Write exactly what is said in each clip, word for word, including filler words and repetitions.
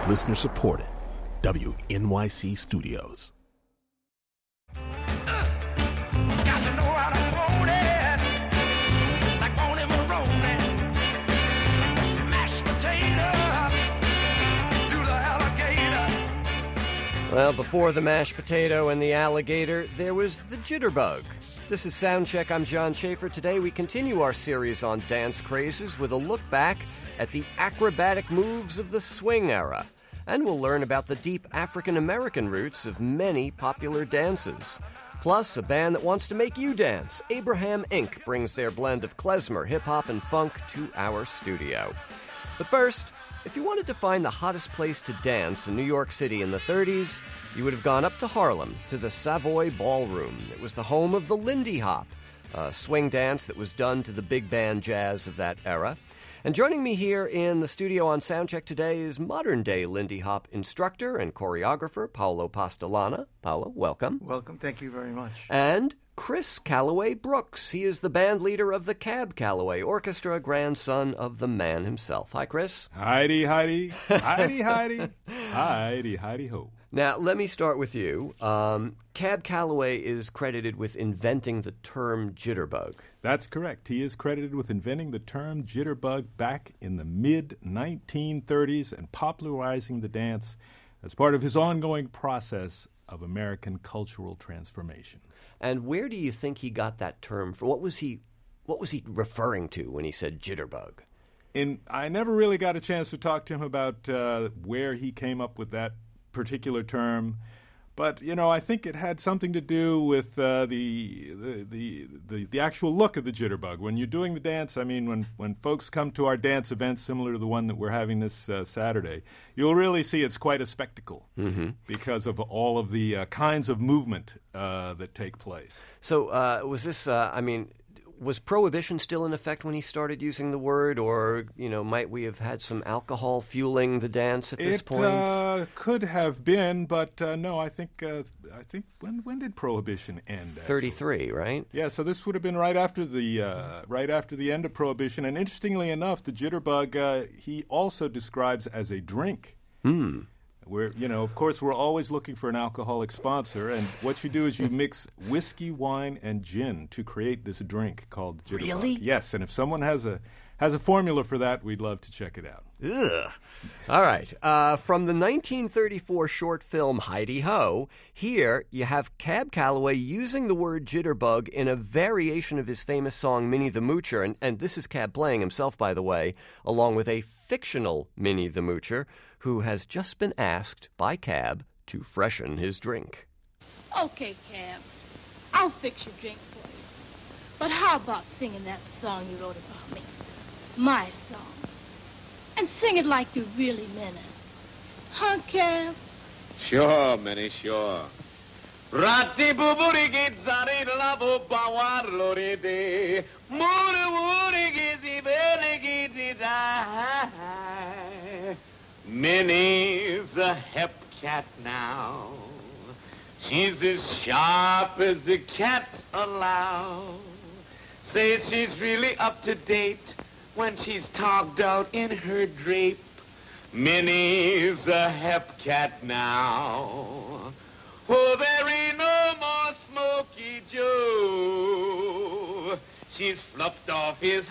Listener supported. W N Y C Studios. Well, before the mashed potato and the alligator, there was the jitterbug. This is Soundcheck. I'm John Schaefer. Today we continue our series on dance crazes with a look back at the acrobatic moves of the swing era. And we'll learn about the deep African-American roots of many popular dances. Plus, a band that wants to make you dance, Abraham Incorporated, brings their blend of klezmer, hip-hop, and funk to our studio. But first, if you wanted to find the hottest place to dance in New York City in the thirties, you would have gone up to Harlem, to the Savoy Ballroom. It was the home of the Lindy Hop, a swing dance that was done to the big band jazz of that era. And joining me here in the studio on Soundcheck today is modern-day Lindy Hop instructor and choreographer Paolo Pastellana. Paolo, welcome. Welcome. Thank you very much. And Chris Calloway Brooks. He is the band leader of the Cab Calloway Orchestra, grandson of the man himself. Hi, Chris. Heidi, Heidi, Heidi, Heidi, Heidi, Heidi, ho. Now, let me start with you. Um, Cab Calloway is credited with inventing the term jitterbug. That's correct. He is credited with inventing the term jitterbug back in the mid nineteen thirties and popularizing the dance as part of his ongoing process of American cultural transformation. And where do you think he got that term from? What was he, what was he referring to when he said jitterbug? In, I never really got a chance to talk to him about uh, where he came up with that particular term, but you know, I think it had something to do with uh, the, the, the the the actual look of the jitterbug. When you're doing the dance, I mean, when when folks come to our dance events similar to the one that we're having this uh, Saturday, you'll really see it's quite a spectacle mm-hmm. because of all of the uh, kinds of movement uh, that take place. So uh, was this? Uh, I mean. Was Prohibition still in effect when he started using the word, or, you know, might we have had some alcohol fueling the dance at this it, point? It uh, could have been, but uh, no, I think, uh, I think when when did Prohibition end? thirty-three, actually? Right? Yeah, so this would have been right after the uh, right after the end of Prohibition, and interestingly enough, the jitterbug uh, he also describes as a drink. Hmm. We're, you know, of course, we're always looking for an alcoholic sponsor, and what you do is you mix whiskey, wine, and gin to create this drink called jitterbug. Really? Yes, and if someone has a has a formula for that, we'd love to check it out. Ugh. All right. Uh, from the nineteen thirty-four short film Heidi Ho, here you have Cab Calloway using the word jitterbug in a variation of his famous song Minnie the Moocher, and, and this is Cab playing himself, by the way, along with a fictional Minnie the Moocher, who has just been asked by Cab to freshen his drink. Okay, Cab, I'll fix your drink for you. But how about singing that song you wrote about me? My song. And sing it like you really meant it. Huh, Cab? Sure, Minnie, sure. Rati buburi gitzari lavo bawar lori de muri muri gizi bele gizi da. Minnie's a hep cat now. She's as sharp as the cats allow. Say she's really up to date when she's togged out in her drape. Minnie's a hep cat now. Oh, there ain't no more Smokey Joe. She's fluffed off his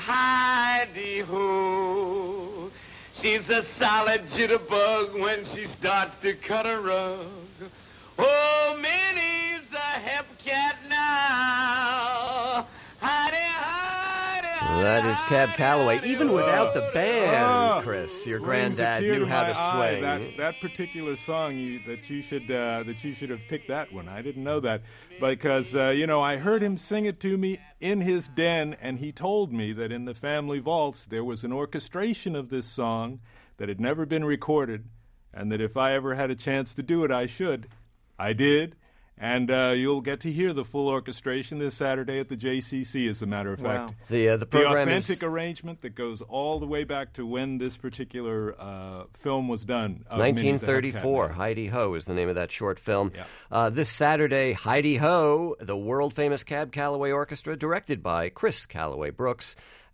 hidey-ho. She's a solid jitterbug when she starts to cut a rug. Oh, Minnie's a hep cat now. Hidey, hidey, hidey. That is Cab Calloway. Even without the band, Oh, Chris, your brings a granddad tear knew how my to eye. swing. That, that particular song, you, that you should uh, that you should have picked that one. I didn't know that because uh, you know I heard him sing it to me in his den, and he told me that in the family vaults there was an orchestration of this song that had never been recorded, and that if I ever had a chance to do it, I should. I did. And uh, you'll get to hear the full orchestration this Saturday at the J C C, as a matter of Wow. fact. The, uh, the The program authentic is arrangement that goes all the way back to when this particular uh, film was done. of nineteen Minnie's a Hep Cat thirty-four. Now. Heidi Ho is the name of that short film. Yeah. Uh, this Saturday, Heidi Ho, the world-famous Cab Calloway Orchestra, directed by Chris Calloway Brooks.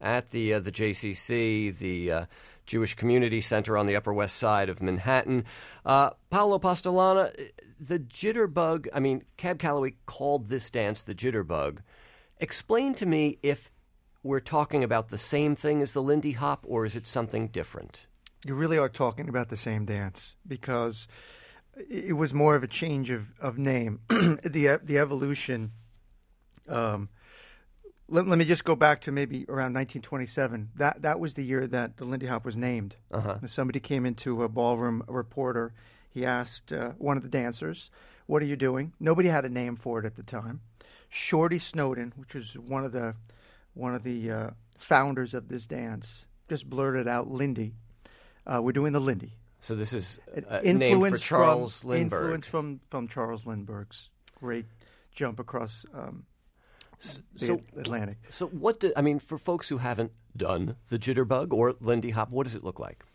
at the uh, the J C C, the uh, Jewish Community Center on the Upper West Side of Manhattan. Uh, Paolo Pastolana, the jitterbug, I mean, Cab Calloway called this dance the jitterbug. Explain to me if we're talking about the same thing as the Lindy Hop, or is it something different? You really are talking about the same dance, because it was more of a change of, of name. the the evolution. Um, let, let me just go back to maybe around nineteen twenty-seven. That that was the year that the Lindy Hop was named. Uh-huh. Somebody came into a ballroom, a reporter. He asked uh, one of the dancers, "What are you doing?" Nobody had a name for it at the time. Shorty Snowden, which was one of the one of the uh, founders of this dance, just blurted out, "Lindy. Uh, we're doing the Lindy." So this is uh, influence named for Charles from, Lindbergh. Influence from, from Charles Lindbergh's great jump across um, the so, Atlantic. So what do, I mean, for folks who haven't done the jitterbug or Lindy Hop, what does it look like?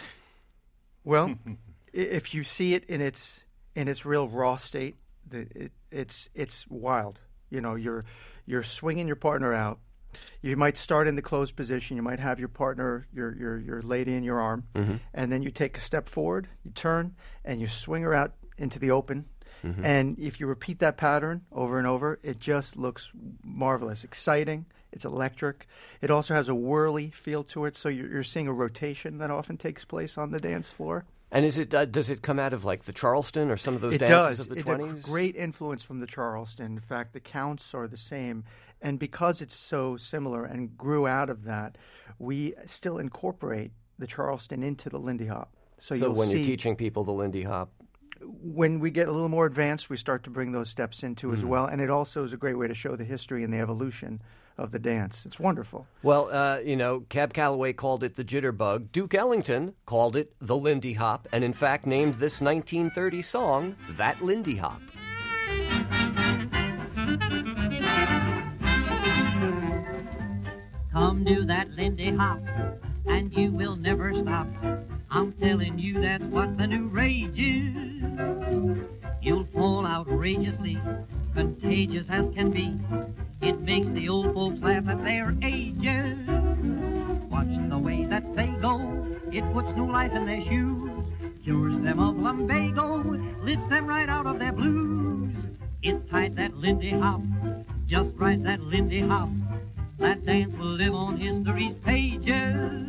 Well, if you see it in its in its real raw state, the, it, it's it's wild. You know, you're you're swinging your partner out. You might start in the closed position. You might have your partner, your your your lady in your arm, mm-hmm. and then you take a step forward, you turn, and you swing her out into the open. Mm-hmm. And if you repeat that pattern over and over, it just looks marvelous, exciting. It's electric. It also has a whirly feel to it, so you're, you're seeing a rotation that often takes place on the dance floor. And is it uh, does it come out of like the Charleston or some of those it dances does. of the It twenties? does. Great influence from the Charleston. In fact, the counts are the same. And because it's so similar and grew out of that, we still incorporate the Charleston into the Lindy Hop. So, so you'll when see, you're teaching people the Lindy Hop, when we get a little more advanced, we start to bring those steps into mm-hmm. as well. And it also is a great way to show the history and the evolution of the dance. It's wonderful. Well, uh, you know, Cab Calloway called it the jitterbug. Duke Ellington called it the Lindy Hop, and in fact named this nineteen thirty song That Lindy Hop. Come do that Lindy Hop, and you will never stop. I'm telling you that's what the new rage is. You'll fall outrageously, contagious as can be. It makes the old folks laugh at their ages. Watch the way that they go, it puts new life in their shoes. Cures them of lumbago, lifts them right out of their blues. It's tight, that Lindy Hop, just right, that Lindy Hop. That dance will live on history's pages.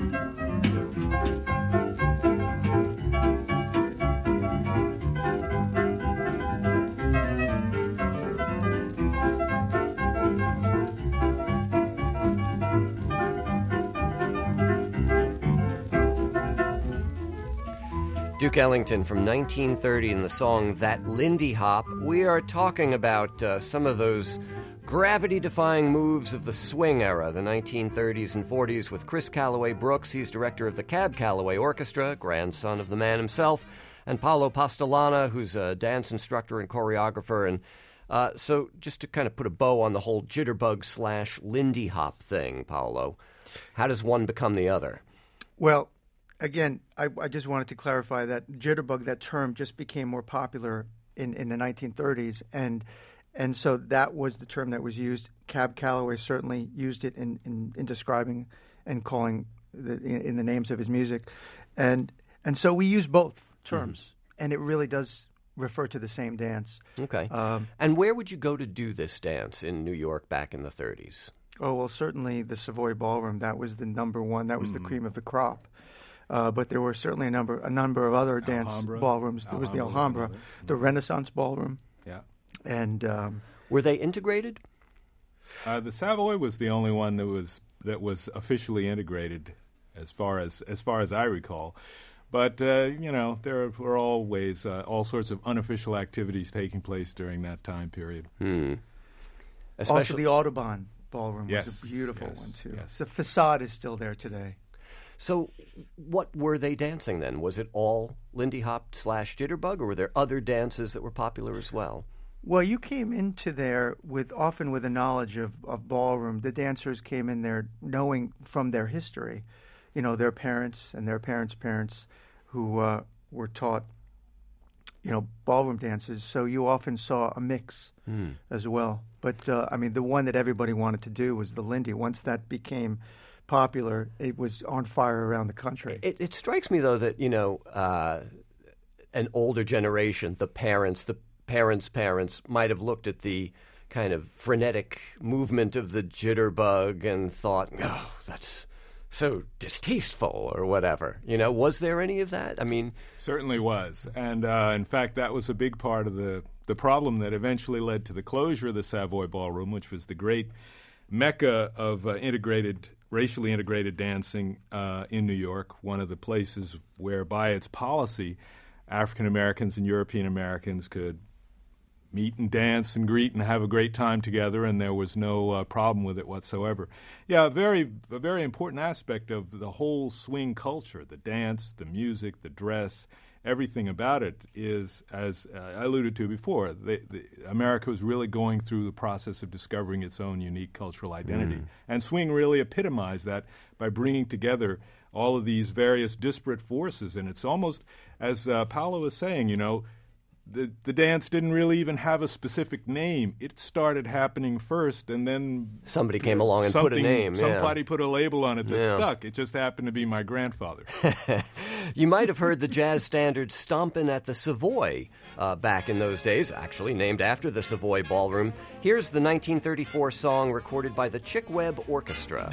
Duke Ellington from nineteen thirty in the song That Lindy Hop. We are talking about uh, some of those gravity-defying moves of the swing era, the nineteen thirties and forties, with Chris Calloway Brooks. He's director of the Cab Calloway Orchestra, grandson of the man himself, and Paolo Pastolana, who's a dance instructor and choreographer. And uh, so just to kind of put a bow on the whole jitterbug slash Lindy Hop thing, Paolo, how does one become the other? Well, again, I, I just wanted to clarify that jitterbug, that term, just became more popular in, in the nineteen thirties, and and so that was the term that was used. Cab Calloway certainly used it in, in, in describing and calling the, in, in the names of his music, and and so we use both terms, mm-hmm. and it really does refer to the same dance. Okay. Um, and where would you go to do this dance in New York back in the thirties? Oh, well, certainly the Savoy Ballroom. That was the number one. That was mm-hmm. the cream of the crop. Uh, but there were certainly a number a number of other dance Alhambra. ballrooms. There was the Alhambra, was the Renaissance Ballroom. Yeah. And um, were they integrated? Uh, the Savoy was the only one that was that was officially integrated, as far as as far as I recall. But uh, you know, there were always uh, all sorts of unofficial activities taking place during that time period. Hmm. Also, the Audubon Ballroom yes. was a beautiful yes. one too. Yes. The facade is still there today. So what were they dancing then? Was it all Lindy Hop slash jitterbug, or were there other dances that were popular as well? Well, you came into there with often with a knowledge of, of ballroom. The dancers came in there knowing from their history, you know, their parents and their parents' parents who uh, were taught, you know, ballroom dances. So you often saw a mix mm. as well. But, uh, I mean, the one that everybody wanted to do was the Lindy. Once that became popular, it was on fire around the country. It, it strikes me, though, that, you know, uh, an older generation, the parents, the parents' parents, might have looked at the kind of frenetic movement of the jitterbug and thought, oh, that's so distasteful or whatever. You know, was there any of that? I mean... Certainly was. And, uh, in fact, that was a big part of the, the problem that eventually led to the closure of the Savoy Ballroom, which was the great mecca of uh, integrated, racially integrated dancing uh, in New York, one of the places where, by its policy, African Americans and European Americans could meet and dance and greet and have a great time together, and there was no uh, problem with it whatsoever. Yeah, a very, a very important aspect of the whole swing culture, the dance, the music, the dress, everything about it is, as uh, I alluded to before, the, the, America was really going through the process of discovering its own unique cultural identity. Mm. And swing really epitomized that by bringing together all of these various disparate forces. And it's almost, as uh, Paolo was saying, you know, The the dance didn't really even have a specific name. It started happening first, and then somebody came along and put a name. Somebody yeah. put a label on it that yeah. stuck. It just happened to be my grandfather. You might have heard the jazz standard "Stompin' at the Savoy" uh, back in those days, actually named after the Savoy Ballroom. Here's the nineteen thirty-four song recorded by the Chick Webb Orchestra.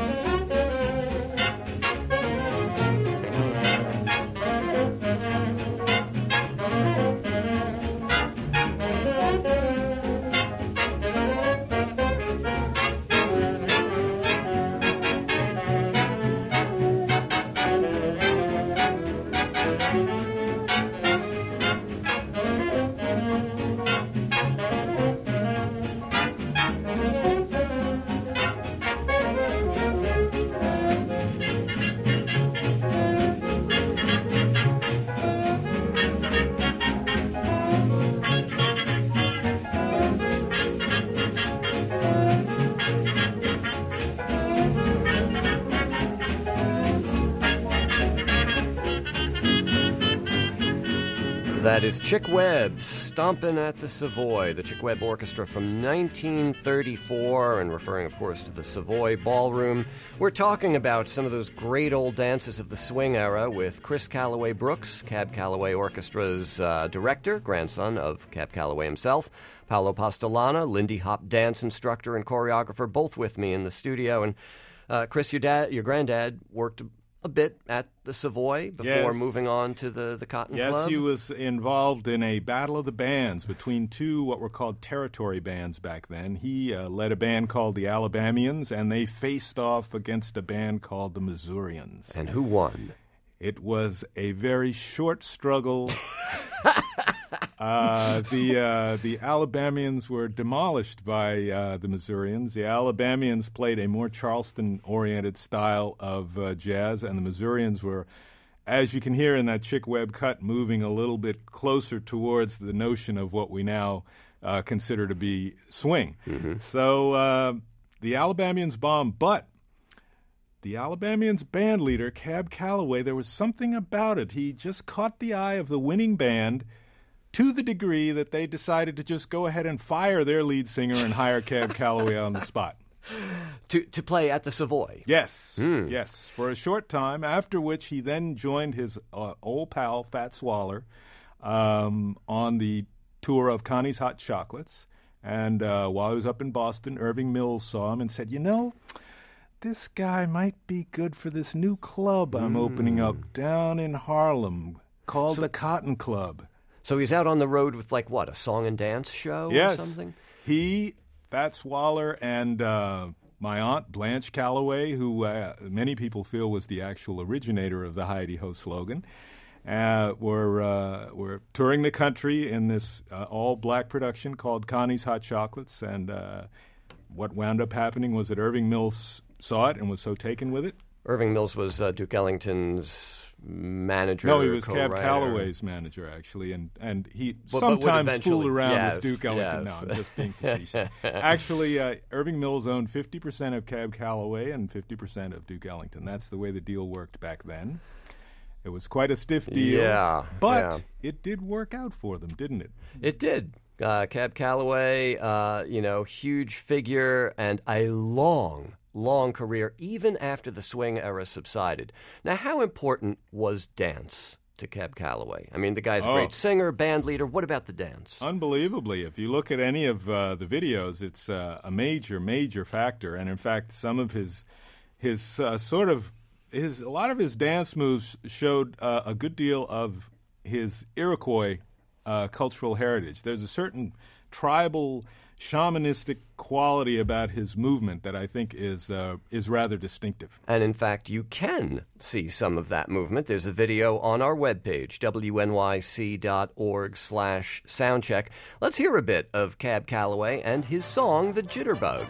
That is Chick Webb, Stompin' at the Savoy, the Chick Webb Orchestra from nineteen thirty-four, and referring, of course, to the Savoy Ballroom. We're talking about some of those great old dances of the swing era with Chris Calloway Brooks, Cab Calloway Orchestra's uh, director, grandson of Cab Calloway himself, Paolo Postolana, Lindy Hop dance instructor and choreographer, both with me in the studio. And uh, Chris, your dad, your granddad worked a bit at the Savoy before yes. moving on to the, the Cotton yes, Club. Yes, he was involved in a battle of the bands between two what were called territory bands back then. He uh, led a band called the Alabamians, and they faced off against a band called the Missourians. And who won? It was a very short struggle. uh, the uh, the Alabamians were demolished by uh, the Missourians. The Alabamians played a more Charleston-oriented style of uh, jazz, and the Missourians were, as you can hear in that Chick Webb cut, moving a little bit closer towards the notion of what we now uh, consider to be swing. Mm-hmm. So uh, the Alabamians bombed, but the Alabamians band leader, Cab Calloway, there was something about it. He just caught the eye of the winning band to the degree that they decided to just go ahead and fire their lead singer and hire Cab Calloway on the spot. To to play at the Savoy? Yes, mm. yes, for a short time, after which he then joined his uh, old pal, Fats Waller, um, on the tour of Connie's Hot Chocolates. And uh, while he was up in Boston, Irving Mills saw him and said, you know, this guy might be good for this new club I'm mm. opening up down in Harlem called so, the Cotton Club. So he's out on the road with, like, what, a song and dance show yes. or something? He, Fats Waller, and uh, my aunt, Blanche Calloway, who uh, many people feel was the actual originator of the Hi-De-Ho slogan, uh, were, uh, were touring the country in this uh, all-black production called Connie's Hot Chocolates. And uh, what wound up happening was that Irving Mills saw it and was so taken with it. Irving Mills was uh, Duke Ellington's manager. No, he was co-writer. Cab Calloway's manager, actually, and and he but, sometimes but fooled around yes, with Duke Ellington. Yes. No, I'm just being facetious. Actually, uh, Irving Mills owned fifty percent of Cab Calloway and fifty percent of Duke Ellington. That's the way the deal worked back then. It was quite a stiff deal, yeah, but yeah. it did work out for them, didn't it? It did. Uh, Cab Calloway, uh, you know, huge figure and a long, long career, even after the swing era subsided. Now, how important was dance to Cab Calloway? I mean, the guy's a Oh. great singer, band leader. What about the dance? Unbelievably. If you look at any of uh, the videos, it's uh, a major, major factor. And in fact, some of his his uh, sort of his a lot of his dance moves showed uh, a good deal of his Iroquois uh, cultural heritage. There's a certain tribal, shamanistic quality about his movement that I think is uh, is rather distinctive. And in fact, you can see some of that movement. There's a video on our webpage, W N Y C dot org slash soundcheck. Let's hear a bit of Cab Calloway and his song, The Jitterbug.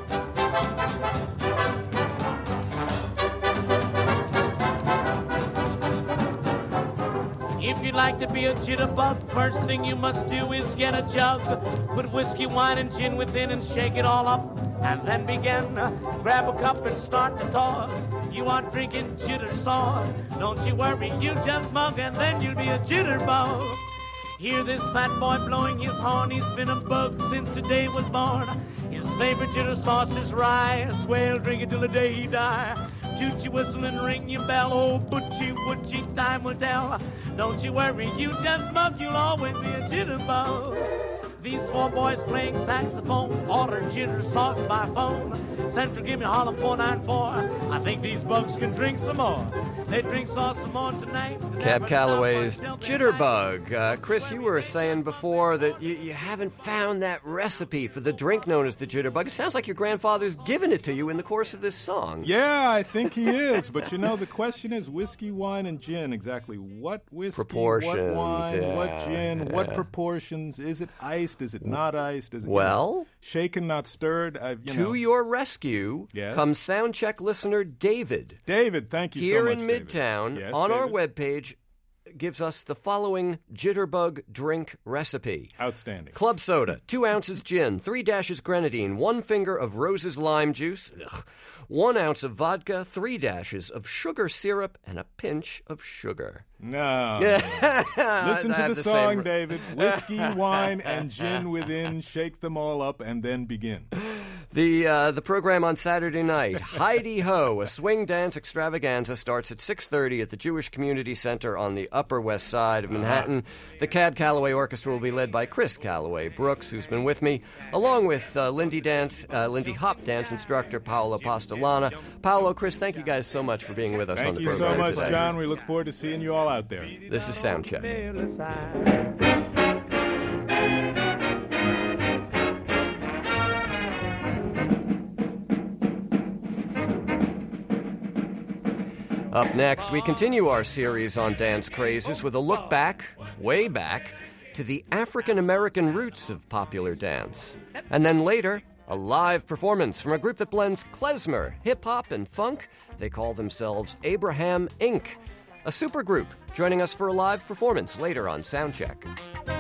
If you'd like to be a jitterbug, first thing you must do is get a jug. Put whiskey, wine, and gin within and shake it all up. And then begin. Grab a cup and start to toss. You are drinking jitter sauce. Don't you worry, you just mug and then you'll be a jitterbug. Hear this fat boy blowing his horn. He's been a bug since the day was born. His favorite jitter sauce is rye. Swell, drink it till the day he die. Toot your whistle and ring your bell. Oh, butchie, wutchie, time will tell. Don't you worry, you just mug, you'll always be a jitterbug. These four boys playing saxophone, order jitter sauce by phone. Central, give me a holler four nine four. I think these bugs can drink some more. They drink sauce some more tonight. Cab Calloway's Jitterbug. Uh, Chris, you were saying before that you, you haven't found that recipe for the drink known as the Jitterbug. It sounds like your grandfather's given it to you in the course of this song. Yeah, I think he is. But, you know, the question is whiskey, wine, and gin. Exactly what whiskey, Proportions, what wine, yeah, what gin, yeah. what proportions? Is it iced? Is it not iced? Is it Well, shaken, not stirred? I, you to know. your rescue Yes? comes Soundcheck listener David. David, thank you Here so much, in David. Midtown, Yes, on our David? webpage, gives us the following Jitterbug drink recipe. Outstanding. Club soda, two ounces gin, three dashes grenadine, one finger of Rose's lime juice, ugh, one ounce of vodka, three dashes of sugar syrup, and a pinch of sugar. No. Yeah. Listen I to have the, the song, same- David. Whiskey, wine, and gin within. Shake them all up and then begin. The uh, the program on Saturday night, Heidi Ho, a swing dance extravaganza, starts at six thirty at the Jewish Community Center on the Upper West Side of Manhattan. The Cab Calloway Orchestra will be led by Chris Calloway Brooks, who's been with me, along with uh, Lindy dance, uh, Lindy Hop dance instructor Paolo Postolana. Paolo, Chris, thank you guys so much for being with us on Thank the you so program much, today. John. We look forward to seeing you all out there. This is Soundcheck. Up next, we continue our series on dance crazes with a look back, way back, to the African-American roots of popular dance. And then later, a live performance from a group that blends klezmer, hip-hop, and funk. They call themselves Abraham Incorporated. A supergroup joining us for a live performance later on Soundcheck.